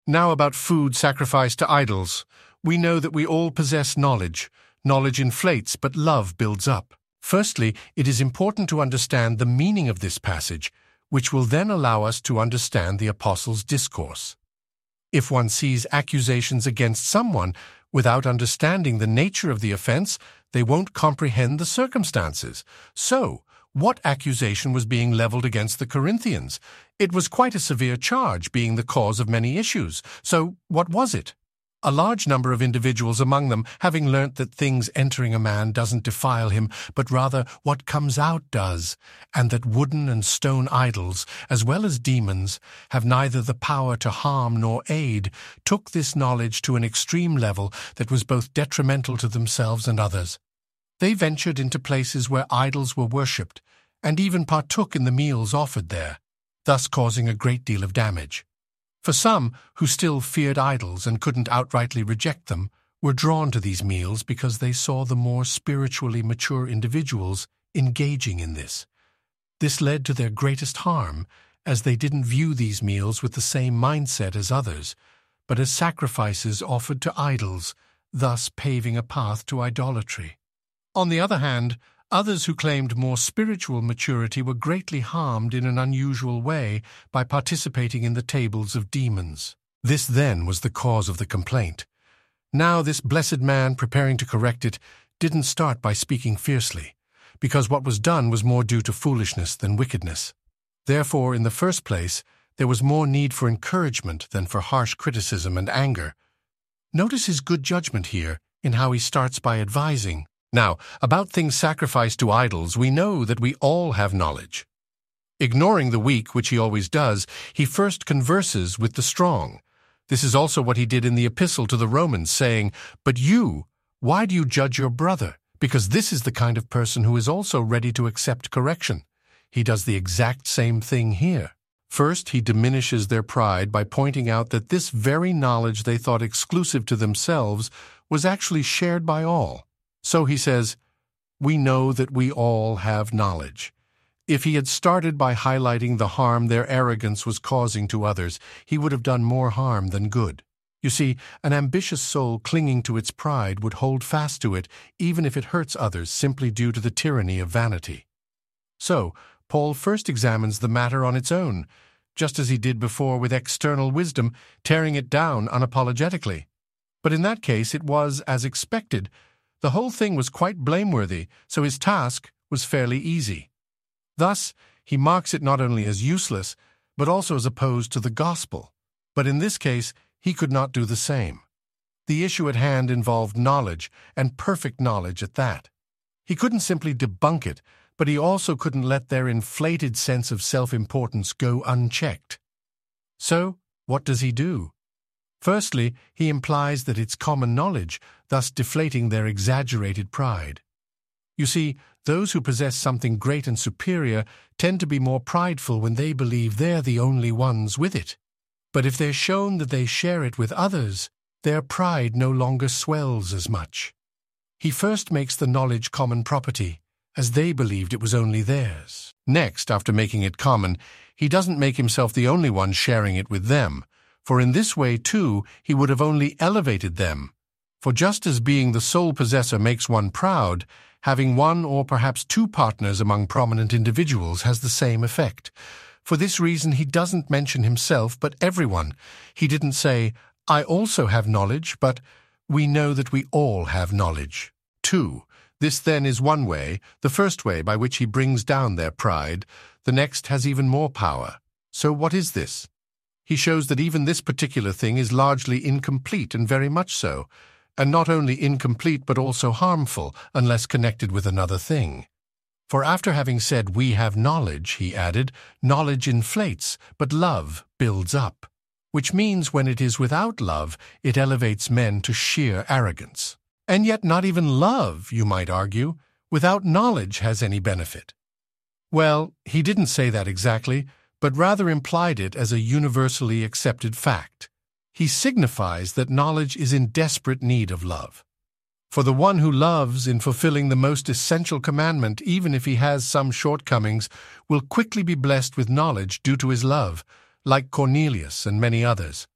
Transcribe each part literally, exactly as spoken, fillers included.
Now about food sacrificed to idols. We know that we all possess knowledge. Knowledge inflates, but love builds up. Firstly, it is important to understand the meaning of this passage, which will then allow us to understand the Apostles' discourse. If one sees accusations against someone without understanding the nature of the offense, they won't comprehend the circumstances. So, what accusation was being leveled against the Corinthians? It was quite a severe charge, being the cause of many issues. So, what was it? A large number of individuals among them, having learnt that things entering a man doesn't defile him, but rather what comes out does, and that wooden and stone idols, as well as demons, have neither the power to harm nor aid, took this knowledge to an extreme level that was both detrimental to themselves and others. They ventured into places where idols were worshipped, and even partook in the meals offered there, thus causing a great deal of damage. For some, who still feared idols and couldn't outrightly reject them, were drawn to these meals because they saw the more spiritually mature individuals engaging in this. This led to their greatest harm, as they didn't view these meals with the same mindset as others, but as sacrifices offered to idols, thus paving a path to idolatry. On the other hand, others who claimed more spiritual maturity were greatly harmed in an unusual way by participating in the tables of demons. This then was the cause of the complaint. Now this blessed man, preparing to correct it, didn't start by speaking fiercely, because what was done was more due to foolishness than wickedness. Therefore, in the first place, there was more need for encouragement than for harsh criticism and anger. Notice his good judgment here in how he starts by advising. Now, about things sacrificed to idols, we know that we all have knowledge. Ignoring the weak, which he always does, he first converses with the strong. This is also what he did in the epistle to the Romans, saying, "But you, why do you judge your brother? Because this is the kind of person who is also ready to accept correction." He does the exact same thing here. First, he diminishes their pride by pointing out that this very knowledge they thought exclusive to themselves was actually shared by all. So he says, "We know that we all have knowledge." If he had started by highlighting the harm their arrogance was causing to others, he would have done more harm than good. You see, an ambitious soul clinging to its pride would hold fast to it even if it hurts others simply due to the tyranny of vanity. So, Paul first examines the matter on its own, just as he did before with external wisdom, tearing it down unapologetically. But in that case it was as expected. The whole thing was quite blameworthy, so his task was fairly easy. Thus, he marks it not only as useless, but also as opposed to the gospel. But in this case, he could not do the same. The issue at hand involved knowledge, and perfect knowledge at that. He couldn't simply debunk it, but he also couldn't let their inflated sense of self-importance go unchecked. So, what does he do? Firstly, he implies that it's common knowledge, thus deflating their exaggerated pride. You see, those who possess something great and superior tend to be more prideful when they believe they're the only ones with it. But if they're shown that they share it with others, their pride no longer swells as much. He first makes the knowledge common property, as they believed it was only theirs. Next, after making it common, he doesn't make himself the only one sharing it with them, for in this way, too, he would have only elevated them. For just as being the sole possessor makes one proud, having one or perhaps two partners among prominent individuals has the same effect. For this reason he doesn't mention himself, but everyone. He didn't say, "I also have knowledge," but "We know that we all have knowledge." Two. This then is one way, the first way by which he brings down their pride. The next has even more power. So what is this? He shows that even this particular thing is largely incomplete, and very much so, and not only incomplete but also harmful unless connected with another thing. For after having said we have knowledge, he added, knowledge inflates, but love builds up, which means when it is without love, it elevates men to sheer arrogance. And yet not even love, you might argue, without knowledge has any benefit. Well, he didn't say that exactly, but rather implied it as a universally accepted fact. He signifies that knowledge is in desperate need of love. For the one who loves, in fulfilling the most essential commandment, even if he has some shortcomings, will quickly be blessed with knowledge due to his love, like Cornelius and many others.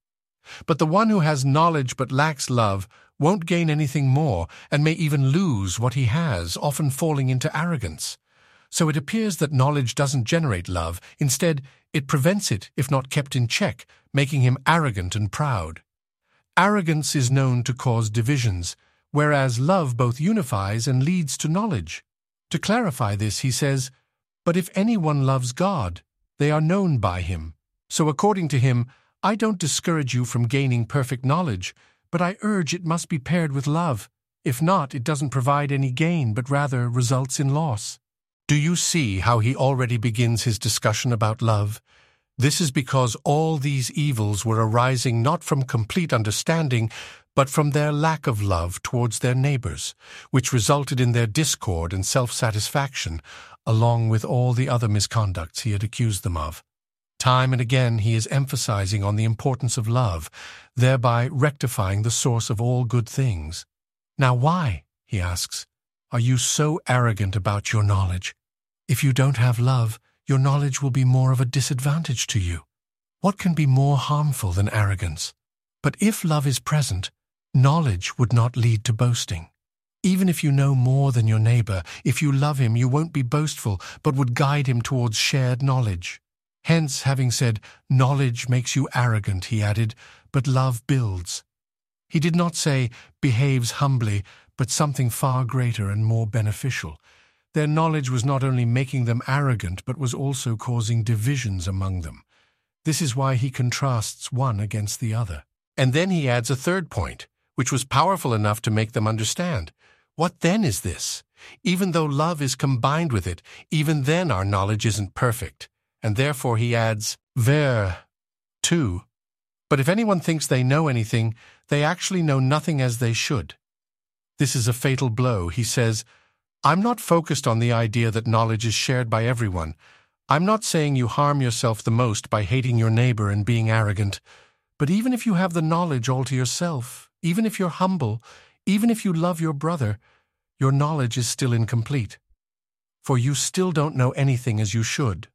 But the one who has knowledge but lacks love won't gain anything more and may even lose what he has, often falling into arrogance. So it appears that knowledge doesn't generate love. Instead, it prevents it if not kept in check, making him arrogant and proud. Arrogance is known to cause divisions, whereas love both unifies and leads to knowledge. To clarify this, he says, "But if anyone loves God, they are known by him. So according to him, I don't discourage you from gaining perfect knowledge, but I urge it must be paired with love. If not, it doesn't provide any gain, but rather results in loss." Do you see how he already begins his discussion about love? This is because all these evils were arising not from complete understanding, but from their lack of love towards their neighbors, which resulted in their discord and self-satisfaction, along with all the other misconducts he had accused them of. Time and again he is emphasizing on the importance of love, thereby rectifying the source of all good things. Now why, he asks, are you so arrogant about your knowledge? If you don't have love, your knowledge will be more of a disadvantage to you. What can be more harmful than arrogance? But if love is present, knowledge would not lead to boasting. Even if you know more than your neighbor, if you love him, you won't be boastful, but would guide him towards shared knowledge. Hence, having said, knowledge makes you arrogant, he added, but love builds. He did not say, behaves humbly, but something far greater and more beneficial. Their knowledge was not only making them arrogant, but was also causing divisions among them. This is why he contrasts one against the other. And then he adds a third point, which was powerful enough to make them understand. What then is this? Even though love is combined with it, even then our knowledge isn't perfect. And therefore he adds, ver, two. But if anyone thinks they know anything, they actually know nothing as they should. This is a fatal blow. He says, I'm not focused on the idea that knowledge is shared by everyone. I'm not saying you harm yourself the most by hating your neighbor and being arrogant. But even if you have the knowledge all to yourself, even if you're humble, even if you love your brother, your knowledge is still incomplete. For you still don't know anything as you should.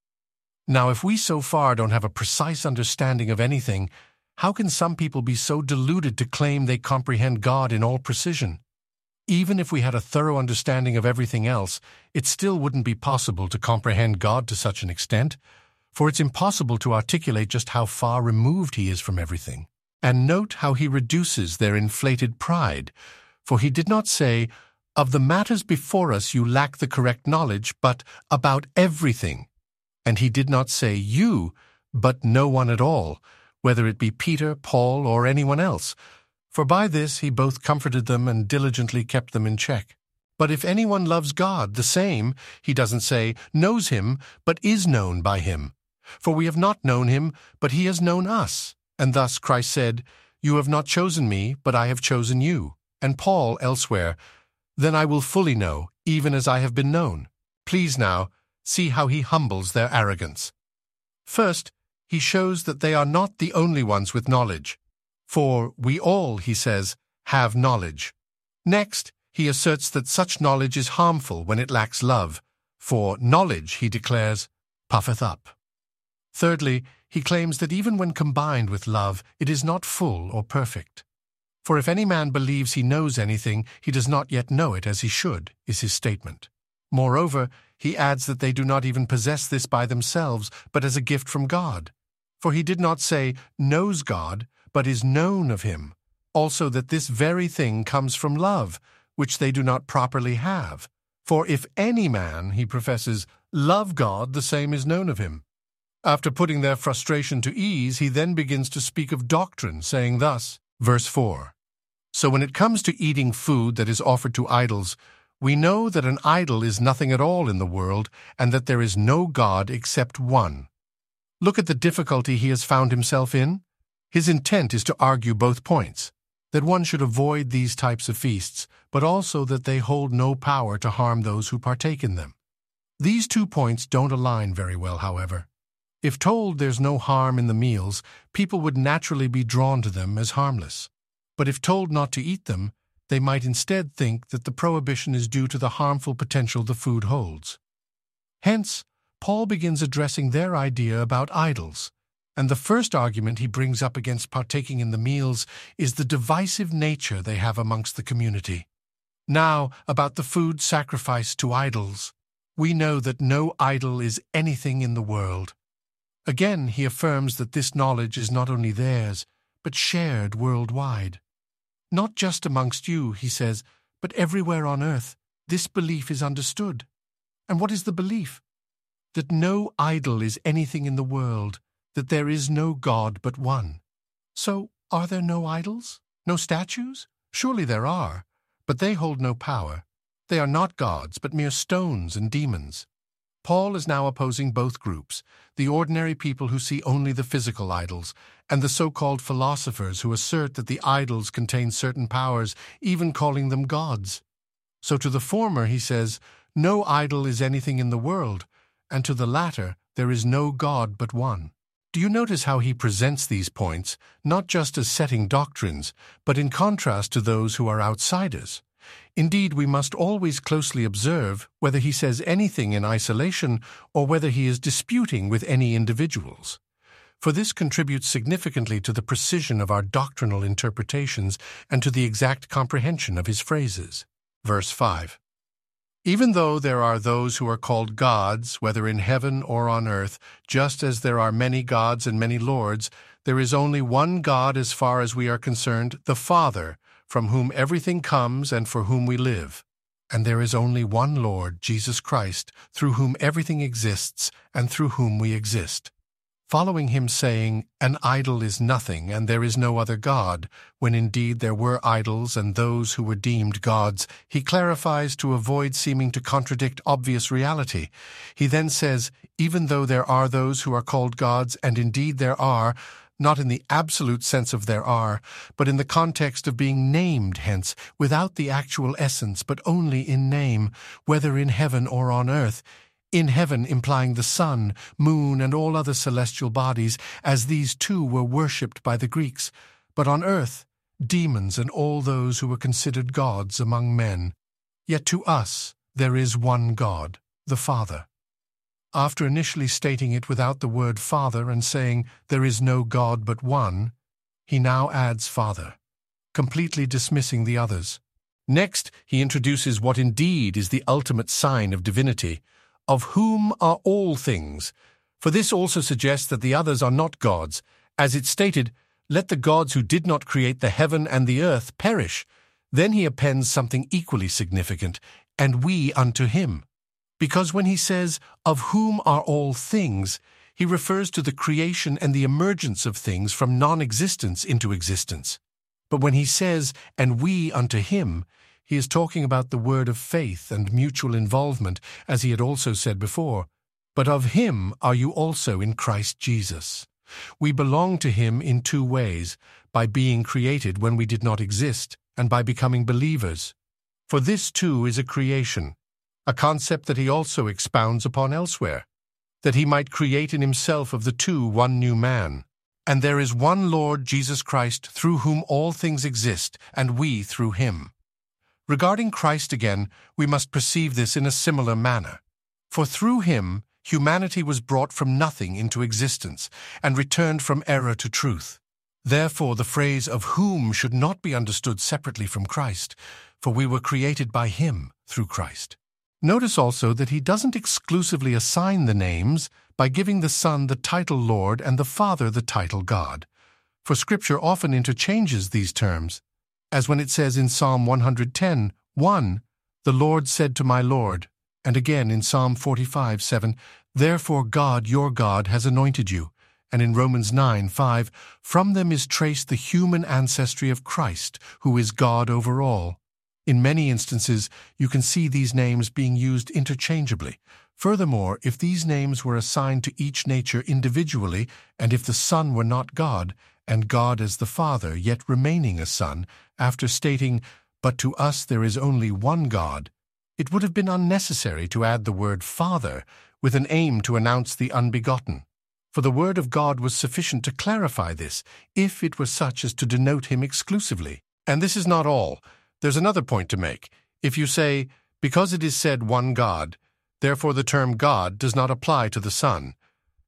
Now, if we so far don't have a precise understanding of anything, how can some people be so deluded to claim they comprehend God in all precision? Even if we had a thorough understanding of everything else, it still wouldn't be possible to comprehend God to such an extent, for it's impossible to articulate just how far removed he is from everything. And note how he reduces their inflated pride, for he did not say, of the matters before us you lack the correct knowledge, but about everything. And he did not say you, but no one at all, whether it be Peter, Paul, or anyone else. For by this he both comforted them and diligently kept them in check. But if anyone loves God, the same, he doesn't say, knows him, but is known by him. For we have not known him, but he has known us. And thus Christ said, You have not chosen me, but I have chosen you. And Paul elsewhere, Then I will fully know, even as I have been known. Please now, see how he humbles their arrogance. First, he shows that they are not the only ones with knowledge. For we all, he says, have knowledge. Next, he asserts that such knowledge is harmful when it lacks love. For knowledge, he declares, puffeth up. Thirdly, he claims that even when combined with love, it is not full or perfect. For if any man believes he knows anything, he does not yet know it as he should, is his statement. Moreover, he adds that they do not even possess this by themselves, but as a gift from God. For he did not say, knows God, but is known of him. Also that this very thing comes from love, which they do not properly have. For if any man, he professes, love God, the same is known of him. After putting their frustration to ease, he then begins to speak of doctrine, saying thus, verse four, So when it comes to eating food that is offered to idols, we know that an idol is nothing at all in the world, and that there is no God except one. Look at the difficulty he has found himself in. His intent is to argue both points, that one should avoid these types of feasts, but also that they hold no power to harm those who partake in them. These two points don't align very well, however. If told there's no harm in the meals, people would naturally be drawn to them as harmless. But if told not to eat them, they might instead think that the prohibition is due to the harmful potential the food holds. Hence, Paul begins addressing their idea about idols. And the first argument he brings up against partaking in the meals is the divisive nature they have amongst the community. Now, about the food sacrificed to idols. We know that no idol is anything in the world. Again, he affirms that this knowledge is not only theirs, but shared worldwide. Not just amongst you, he says, but everywhere on earth, this belief is understood. And what is the belief? That no idol is anything in the world, that there is no God but one. So, are there no idols? No statues? Surely there are, but they hold no power. They are not gods, but mere stones and demons. Paul is now opposing both groups, the ordinary people who see only the physical idols, and the so-called philosophers who assert that the idols contain certain powers, even calling them gods. So to the former he says, no idol is anything in the world, and to the latter, there is no God but one. Do you notice how he presents these points, not just as setting doctrines, but in contrast to those who are outsiders? Indeed, we must always closely observe whether he says anything in isolation or whether he is disputing with any individuals. For this contributes significantly to the precision of our doctrinal interpretations and to the exact comprehension of his phrases. Verse five. Even though there are those who are called gods, whether in heaven or on earth, just as there are many gods and many lords, there is only one God as far as we are concerned, the Father, from whom everything comes and for whom we live. And there is only one Lord, Jesus Christ, through whom everything exists and through whom we exist. Following him saying, an idol is nothing and there is no other God, when indeed there were idols and those who were deemed gods, he clarifies to avoid seeming to contradict obvious reality. He then says, even though there are those who are called gods, and indeed there are, not in the absolute sense of there are, but in the context of being named hence, without the actual essence, but only in name, whether in heaven or on earth, in heaven implying the sun, moon, and all other celestial bodies, as these too were worshipped by the Greeks, but on earth, demons and all those who were considered gods among men. Yet to us there is one God, the Father. After initially stating it without the word Father and saying, there is no God but one, he now adds Father, completely dismissing the others. Next, he introduces what indeed is the ultimate sign of divinity, of whom are all things, for this also suggests that the others are not gods. As it stated, let the gods who did not create the heaven and the earth perish. Then he appends something equally significant, and we unto him. Because when he says, of whom are all things, he refers to the creation and the emergence of things from non-existence into existence. But when he says, and we unto him, he is talking about the word of faith and mutual involvement, as he had also said before. But of him are you also in Christ Jesus. We belong to him in two ways, by being created when we did not exist, and by becoming believers. For this too is a creation, a concept that he also expounds upon elsewhere, that he might create in himself of the two one new man. And there is one Lord Jesus Christ, through whom all things exist, and we through him. Regarding Christ again, we must perceive this in a similar manner. For through him, humanity was brought from nothing into existence, and returned from error to truth. Therefore, the phrase of whom should not be understood separately from Christ, for we were created by him through Christ. Notice also that he doesn't exclusively assign the names by giving the Son the title Lord and the Father the title God. For Scripture often interchanges these terms, as when it says in Psalm one ten, one, the Lord said to my Lord, and again in Psalm forty-five, seven, therefore God, your God, has anointed you, and in Romans nine, five, from them is traced the human ancestry of Christ, who is God over all. In many instances, you can see these names being used interchangeably. Furthermore, if these names were assigned to each nature individually, and if the Son were not God, and God as the Father, yet remaining a Son, after stating, but to us there is only one God, it would have been unnecessary to add the word Father with an aim to announce the unbegotten. For the word of God was sufficient to clarify this, if it were such as to denote him exclusively. And this is not all. There's another point to make. If you say, because it is said one God, therefore the term God does not apply to the Son.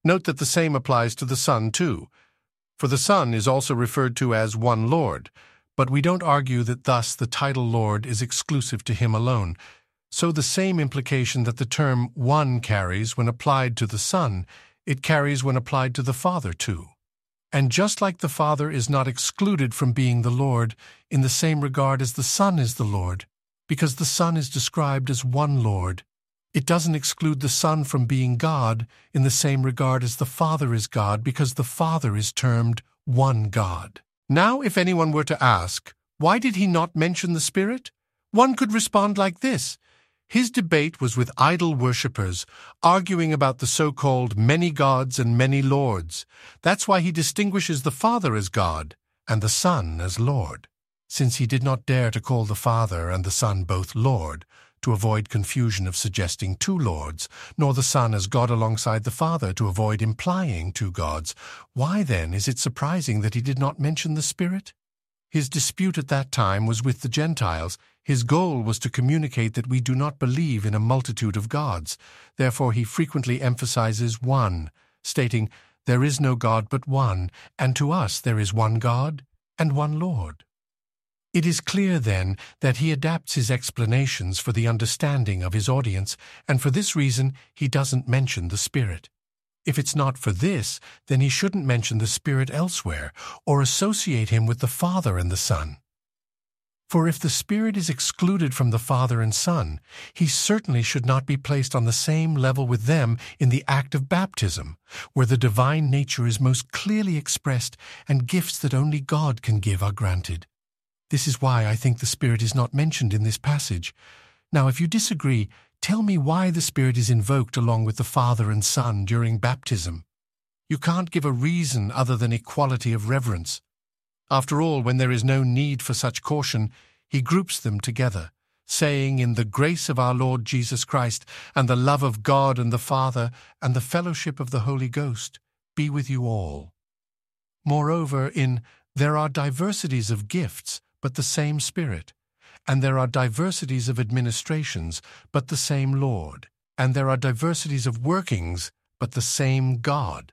Note that the same applies to the Son too, for the Son is also referred to as one Lord, but we don't argue that thus the title Lord is exclusive to him alone. So the same implication that the term one carries when applied to the Son, it carries when applied to the Father too. And just like the Father is not excluded from being the Lord in the same regard as the Son is the Lord, because the Son is described as one Lord, it doesn't exclude the Son from being God in the same regard as the Father is God, because the Father is termed one God. Now, if anyone were to ask, why did he not mention the Spirit? One could respond like this. His debate was with idol worshippers, arguing about the so-called many gods and many lords. That's why he distinguishes the Father as God and the Son as Lord, since he did not dare to call the Father and the Son both Lord, to avoid confusion of suggesting two lords, nor the Son as God alongside the Father to avoid implying two gods. Why then is it surprising that he did not mention the Spirit? His dispute at that time was with the Gentiles. His goal was to communicate that we do not believe in a multitude of gods. Therefore he frequently emphasizes one, stating, "There is no God but one, and to us there is one God and one Lord." It is clear, then, that he adapts his explanations for the understanding of his audience, and for this reason he doesn't mention the Spirit. If it's not for this, then he shouldn't mention the Spirit elsewhere, or associate him with the Father and the Son. For if the Spirit is excluded from the Father and Son, he certainly should not be placed on the same level with them in the act of baptism, where the divine nature is most clearly expressed and gifts that only God can give are granted. This is why I think the Spirit is not mentioned in this passage. Now, if you disagree, tell me why the Spirit is invoked along with the Father and Son during baptism. You can't give a reason other than equality of reverence. After all, when there is no need for such caution, he groups them together, saying, "In the grace of our Lord Jesus Christ, and the love of God and the Father, and the fellowship of the Holy Ghost, be with you all." Moreover, in "There are diversities of gifts, but the same Spirit, and there are diversities of administrations, but the same Lord, and there are diversities of workings, but the same God."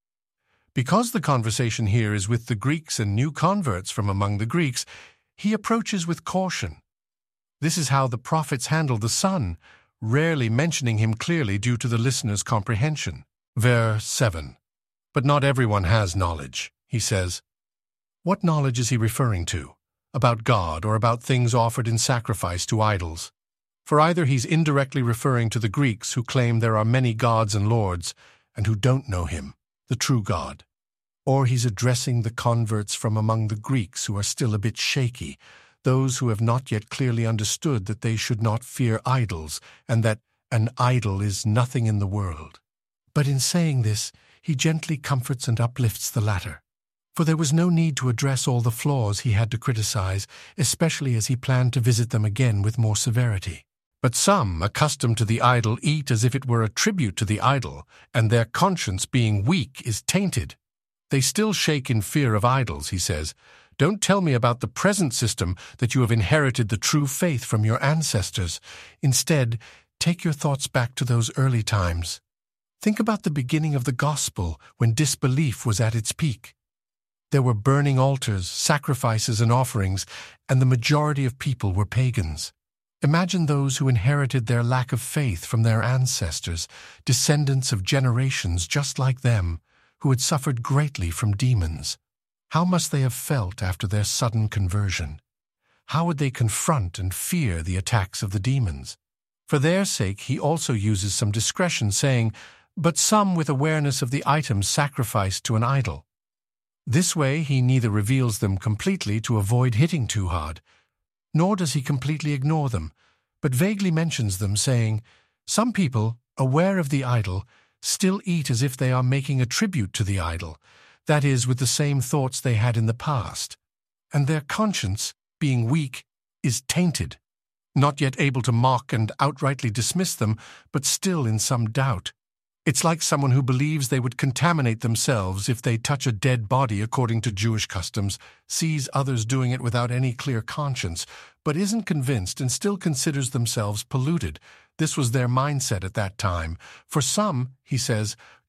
Because the conversation here is with the Greeks and new converts from among the Greeks, he approaches with caution. This is how the prophets handle the Son, rarely mentioning him clearly due to the listener's comprehension. Verse seven. But not everyone has knowledge, he says. What knowledge is he referring to? About God or about things offered in sacrifice to idols? For either he's indirectly referring to the Greeks who claim there are many gods and lords and who don't know him, the true God, or he's addressing the converts from among the Greeks who are still a bit shaky, those who have not yet clearly understood that they should not fear idols and that an idol is nothing in the world. But in saying this, he gently comforts and uplifts the latter. For there was no need to address all the flaws he had to criticize, especially as he planned to visit them again with more severity. But some, accustomed to the idol, eat as if it were a tribute to the idol, and their conscience, being weak, is tainted. They still shake in fear of idols, he says. Don't tell me about the present system that you have inherited the true faith from your ancestors. Instead, take your thoughts back to those early times. Think about the beginning of the gospel when disbelief was at its peak. There were burning altars, sacrifices, and offerings, and the majority of people were pagans. Imagine those who inherited their lack of faith from their ancestors, descendants of generations just like them, who had suffered greatly from demons. How must they have felt after their sudden conversion? How would they confront and fear the attacks of the demons? For their sake, he also uses some discretion, saying, "But some with awareness of the items sacrificed to an idol." This way he neither reveals them completely to avoid hitting too hard, nor does he completely ignore them, but vaguely mentions them, saying, "Some people, aware of the idol, still eat as if they are making a tribute to the idol, that is, with the same thoughts they had in the past, and their conscience, being weak, is tainted, not yet able to mock and outrightly dismiss them, but still in some doubt. It's like someone who believes they would contaminate themselves if they touch a dead body according to Jewish customs, sees others doing it without any clear conscience, but isn't convinced and still considers themselves polluted. This was their mindset at that time. For some, he says,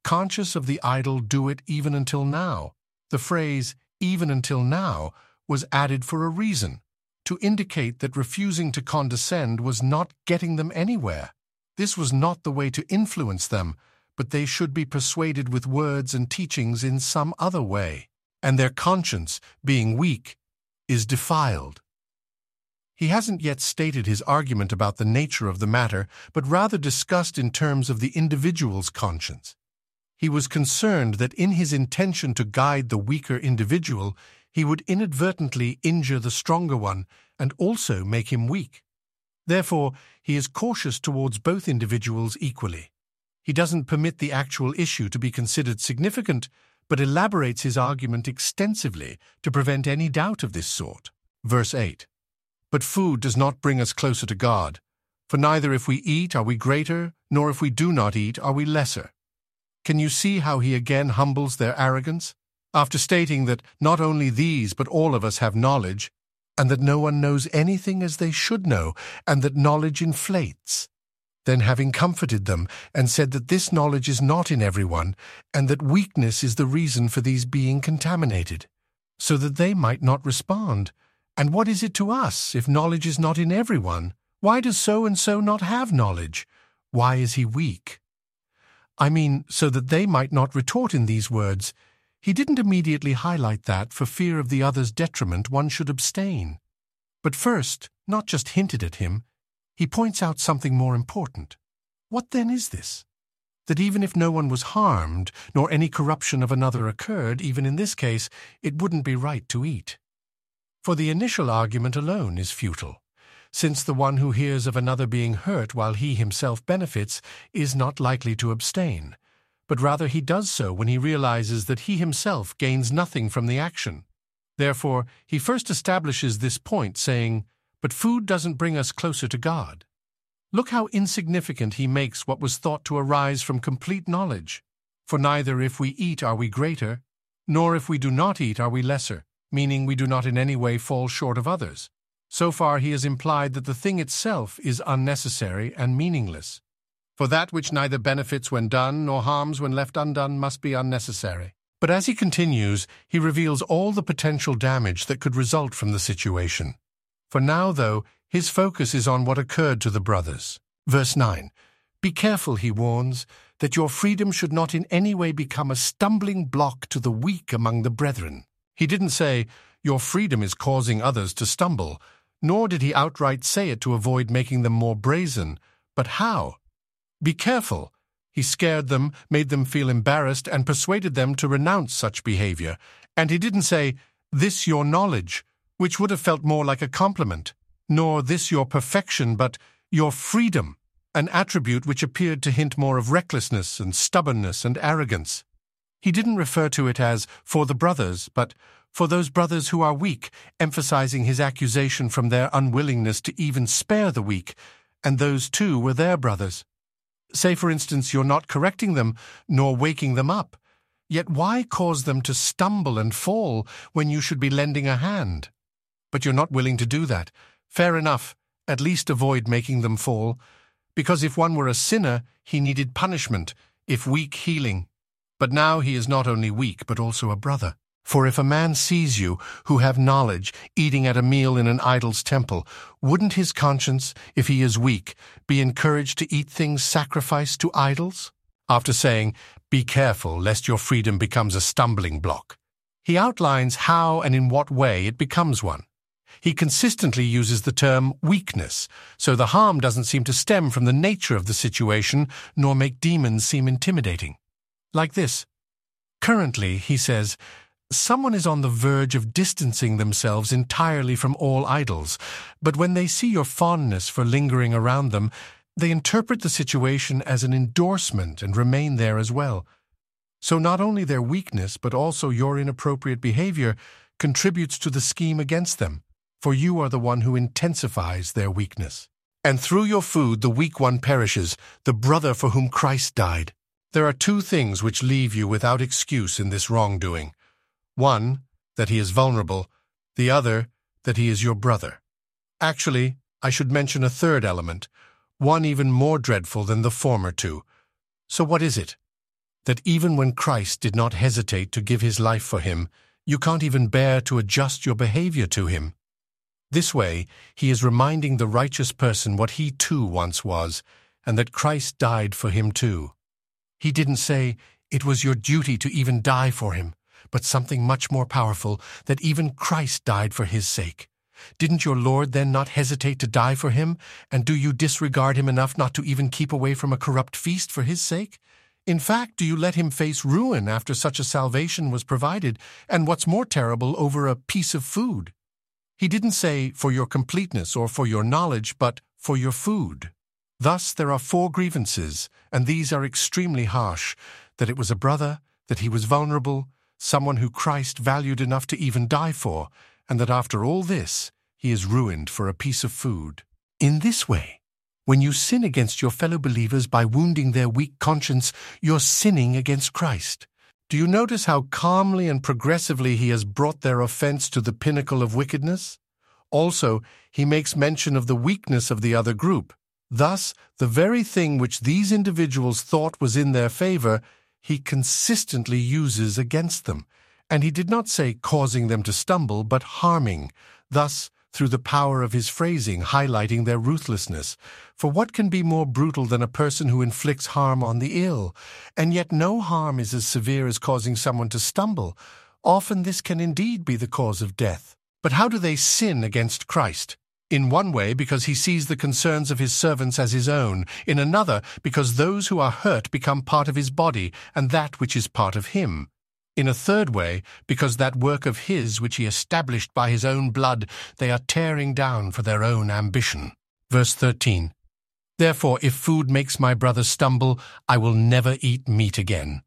conscious of the idol, do it even until now. The phrase, even until now, was added for a reason, to indicate that refusing to condescend was not getting them anywhere. This was not the way to influence them, but they should be persuaded with words and teachings in some other way, and their conscience, being weak, is defiled. He hasn't yet stated his argument about the nature of the matter, but rather discussed in terms of the individual's conscience. He was concerned that in his intention to guide the weaker individual, he would inadvertently injure the stronger one and also make him weak. Therefore, he is cautious towards both individuals equally. He doesn't permit the actual issue to be considered significant, but elaborates his argument extensively to prevent any doubt of this sort. Verse eight. But food does not bring us closer to God, for neither if we eat are we greater, nor if we do not eat are we lesser. Can you see how he again humbles their arrogance? After stating that not only these but all of us have knowledge, and that no one knows anything as they should know, and that knowledge inflates. Then having comforted them, and said that this knowledge is not in everyone, and that weakness is the reason for these being contaminated, so that they might not respond. And what is it to us if knowledge is not in everyone? Why does so-and-so not have knowledge? Why is he weak? I mean, so that they might not retort in these words. He didn't immediately highlight that, for fear of the other's detriment, one should abstain. But first, not just hinted at him, he points out something more important. What then is this? That even if no one was harmed, nor any corruption of another occurred, even in this case, it wouldn't be right to eat. For the initial argument alone is futile, since the one who hears of another being hurt while he himself benefits is not likely to abstain, but rather he does so when he realizes that he himself gains nothing from the action. Therefore, he first establishes this point, saying, "But food doesn't bring us closer to God." Look how insignificant he makes what was thought to arise from complete knowledge. For neither if we eat are we greater, nor if we do not eat are we lesser, meaning we do not in any way fall short of others. So far he has implied that the thing itself is unnecessary and meaningless. For that which neither benefits when done nor harms when left undone must be unnecessary. But as he continues, he reveals all the potential damage that could result from the situation. For now, though, his focus is on what occurred to the brothers. Verse nine. Be careful, he warns, that your freedom should not in any way become a stumbling block to the weak among the brethren. He didn't say, your freedom is causing others to stumble, nor did he outright say it to avoid making them more brazen. But how? Be careful. He scared them, made them feel embarrassed, and persuaded them to renounce such behavior. And he didn't say, this your knowledge, which would have felt more like a compliment, nor this your perfection, but your freedom, an attribute which appeared to hint more of recklessness and stubbornness and arrogance. He didn't refer to it as for the brothers, but for those brothers who are weak, emphasizing his accusation from their unwillingness to even spare the weak, and those too were their brothers. Say, for instance, you're not correcting them, nor waking them up. Yet why cause them to stumble and fall when you should be lending a hand? But you're not willing to do that. Fair enough, at least avoid making them fall, because if one were a sinner, he needed punishment, if weak, healing. But now he is not only weak, but also a brother. For if a man sees you, who have knowledge, eating at a meal in an idol's temple, wouldn't his conscience, if he is weak, be encouraged to eat things sacrificed to idols? After saying, be careful lest your freedom becomes a stumbling block, he outlines how and in what way it becomes one. He consistently uses the term weakness, so the harm doesn't seem to stem from the nature of the situation, nor make demons seem intimidating. Like this. Currently, he says, someone is on the verge of distancing themselves entirely from all idols, but when they see your fondness for lingering around them, they interpret the situation as an endorsement and remain there as well. So not only their weakness, but also your inappropriate behavior contributes to the scheme against them, for you are the one who intensifies their weakness. And through your food the weak one perishes, the brother for whom Christ died. There are two things which leave you without excuse in this wrongdoing. One, that he is vulnerable, the other, that he is your brother. Actually, I should mention a third element, one even more dreadful than the former two. So what is it? that even when Christ did not hesitate to give his life for him, you can't even bear to adjust your behavior to him. This way, he is reminding the righteous person what he too once was, and that Christ died for him too. He didn't say, "It was your duty to even die for him," but something much more powerful, that even Christ died for his sake. Didn't your Lord then not hesitate to die for him, and do you disregard him enough not to even keep away from a corrupt feast for his sake? In fact, do you let him face ruin after such a salvation was provided, and what's more terrible, over a piece of food? He didn't say, "for your completeness" or "for your knowledge," but "for your food." Thus there are four grievances, and these are extremely harsh: that it was a brother, that he was vulnerable, someone who Christ valued enough to even die for, and that after all this, he is ruined for a piece of food. In this way, when you sin against your fellow believers by wounding their weak conscience, you're sinning against Christ. Do you notice how calmly and progressively he has brought their offense to the pinnacle of wickedness? Also, he makes mention of the weakness of the other group. Thus, the very thing which these individuals thought was in their favor, he consistently uses against them. And he did not say causing them to stumble, but harming, thus, through the power of his phrasing, highlighting their ruthlessness. For what can be more brutal than a person who inflicts harm on the ill? And yet no harm is as severe as causing someone to stumble. Often this can indeed be the cause of death. But how do they sin against Christ? In one way, because he sees the concerns of his servants as his own. In another, because those who are hurt become part of his body, and that which is part of him. In a third way, because that work of his which he established by his own blood, they are tearing down for their own ambition. Verse thirteen. Therefore, if food makes my brother stumble, I will never eat meat again.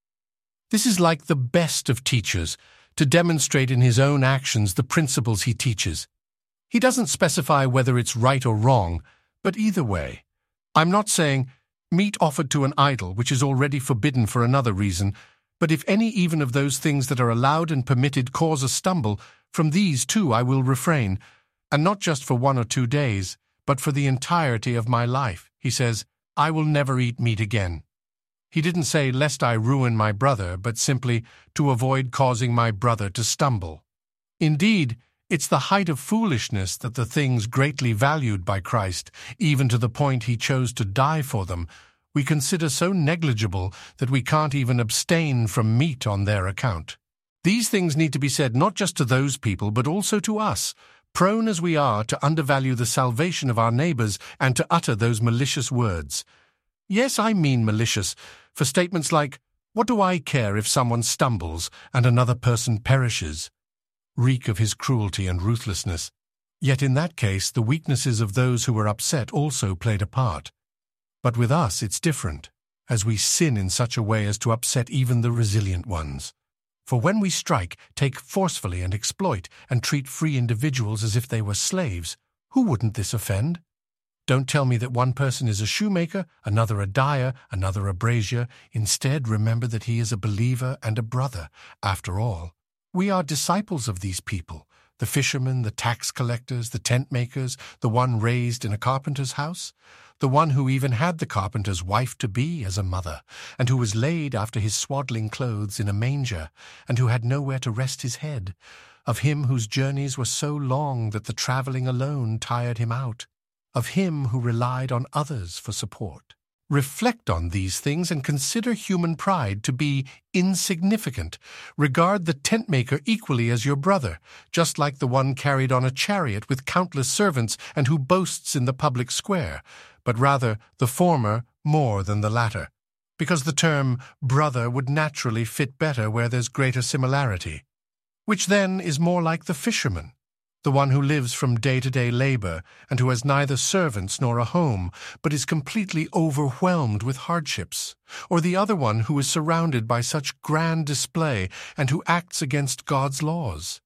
This is like the best of teachers, to demonstrate in his own actions the principles he teaches. He doesn't specify whether it's right or wrong, but either way. I'm not saying meat offered to an idol, which is already forbidden for another reason, but if any even of those things that are allowed and permitted cause a stumble, from these too I will refrain, and not just for one or two days, but for the entirety of my life. He says, I will never eat meat again. He didn't say, lest I ruin my brother, but simply to avoid causing my brother to stumble. Indeed, it's the height of foolishness that the things greatly valued by Christ, even to the point he chose to die for them, we consider so negligible that we can't even abstain from meat on their account. These things need to be said not just to those people, but also to us, prone as we are to undervalue the salvation of our neighbors and to utter those malicious words. Yes, I mean malicious, for statements like, what do I care if someone stumbles and another person perishes? Reek of his cruelty and ruthlessness. Yet in that case, the weaknesses of those who were upset also played a part. But with us it's different, as we sin in such a way as to upset even the resilient ones. For when we strike, take forcefully and exploit, and treat free individuals as if they were slaves, who wouldn't this offend? Don't tell me that one person is a shoemaker, another a dyer, another a brazier. Instead, remember that he is a believer and a brother. After all, we are disciples of these people, the fishermen, the tax collectors, the tent makers, the one raised in a carpenter's house, the one who even had the carpenter's wife-to-be as a mother, and who was laid after his swaddling clothes in a manger, and who had nowhere to rest his head, of him whose journeys were so long that the travelling alone tired him out, of him who relied on others for support. Reflect on these things and consider human pride to be insignificant. Regard the tent-maker equally as your brother, just like the one carried on a chariot with countless servants and who boasts in the public square, but rather the former more than the latter, because the term brother would naturally fit better where there's greater similarity, which then is more like the fisherman, the one who lives from day-to-day labor and who has neither servants nor a home, but is completely overwhelmed with hardships, or the other one who is surrounded by such grand display and who acts against God's laws.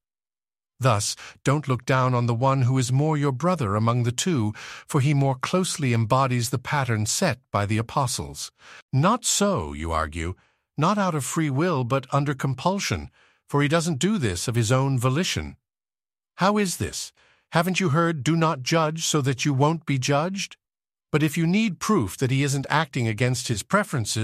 Thus, don't look down on the one who is more your brother among the two, for he more closely embodies the pattern set by the apostles. Not so, you argue, not out of free will, but under compulsion, for he doesn't do this of his own volition. How is this? Haven't you heard, do not judge so that you won't be judged? But if you need proof that he isn't acting against his preferences,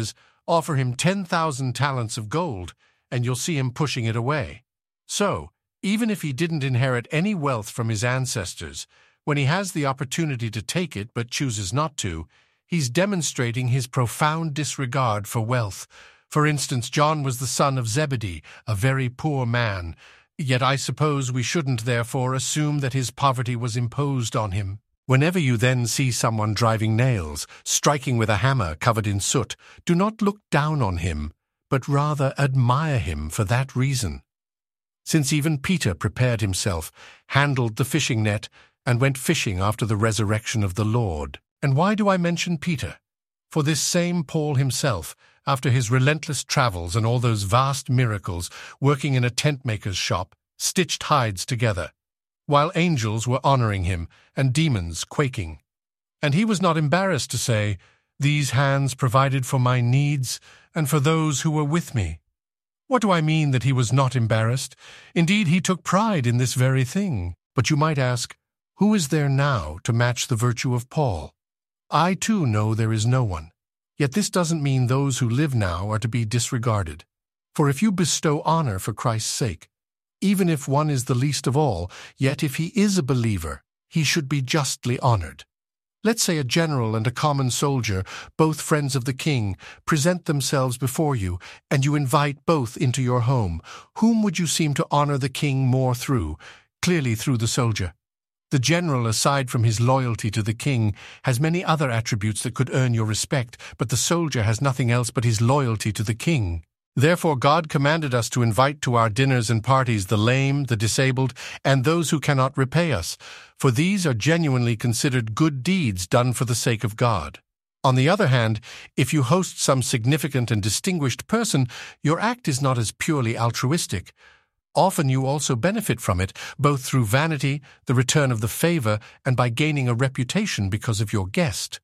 Offer him ten thousand talents of gold, and you'll see him pushing it away. So, even if he didn't inherit any wealth from his ancestors, when he has the opportunity to take it but chooses not to, he's demonstrating his profound disregard for wealth. For instance, John was the son of Zebedee, a very poor man, yet I suppose we shouldn't therefore assume that his poverty was imposed on him. Whenever you then see someone driving nails, striking with a hammer covered in soot, do not look down on him, but rather admire him for that reason. Since even Peter prepared himself, handled the fishing net, and went fishing after the resurrection of the Lord. And why do I mention Peter? For this same Paul himself, after his relentless travels and all those vast miracles, working in a tent-maker's shop, stitched hides together, while angels were honoring him and demons quaking. And he was not embarrassed to say, "These hands provided for my needs and for those who were with me." What do I mean that he was not embarrassed? Indeed, he took pride in this very thing. But you might ask, who is there now to match the virtue of Paul? I too know there is no one. Yet this doesn't mean those who live now are to be disregarded. For if you bestow honor for Christ's sake, even if one is the least of all, yet if he is a believer, he should be justly honored. Let's say a general and a common soldier, both friends of the king, present themselves before you, and you invite both into your home. Whom would you seem to honor the king more through? Clearly through the soldier. The general, aside from his loyalty to the king, has many other attributes that could earn your respect, but the soldier has nothing else but his loyalty to the king. Therefore God commanded us to invite to our dinners and parties the lame, the disabled, and those who cannot repay us, for these are genuinely considered good deeds done for the sake of God. On the other hand, if you host some significant and distinguished person, your act is not as purely altruistic. Often you also benefit from it, both through vanity, the return of the favor, and by gaining a reputation because of your guest.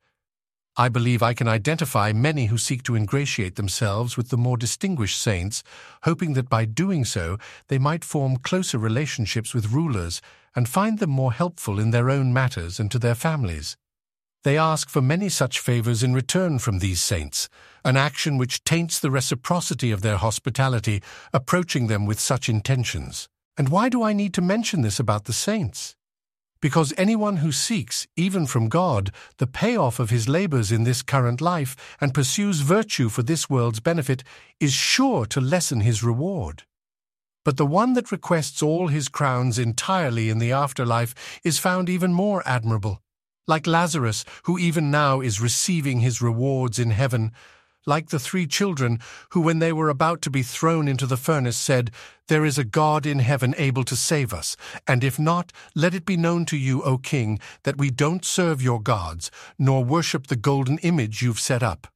I believe I can identify many who seek to ingratiate themselves with the more distinguished saints, hoping that by doing so they might form closer relationships with rulers and find them more helpful in their own matters and to their families. They ask for many such favors in return from these saints, an action which taints the reciprocity of their hospitality, approaching them with such intentions. And why do I need to mention this about the saints? Because anyone who seeks, even from God, the payoff of his labors in this current life and pursues virtue for this world's benefit is sure to lessen his reward. But the one that requests all his crowns entirely in the afterlife is found even more admirable. Like Lazarus, who even now is receiving his rewards in heaven, like the three children who, when they were about to be thrown into the furnace, said, "There is a God in heaven able to save us, and if not, let it be known to you, O King, that we don't serve your gods, nor worship the golden image you've set up."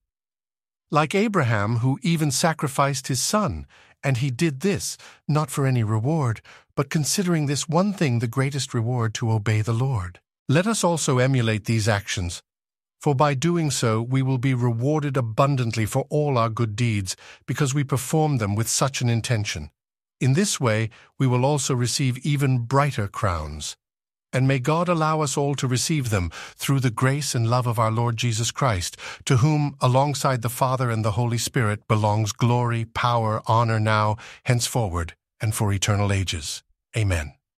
Like Abraham, who even sacrificed his son, and he did this, not for any reward, but considering this one thing the greatest reward, to obey the Lord. Let us also emulate these actions, for by doing so we will be rewarded abundantly for all our good deeds, because we perform them with such an intention. In this way we will also receive even brighter crowns. And may God allow us all to receive them through the grace and love of our Lord Jesus Christ, to whom, alongside the Father and the Holy Spirit, belongs glory, power, honor now, henceforward, and for eternal ages. Amen.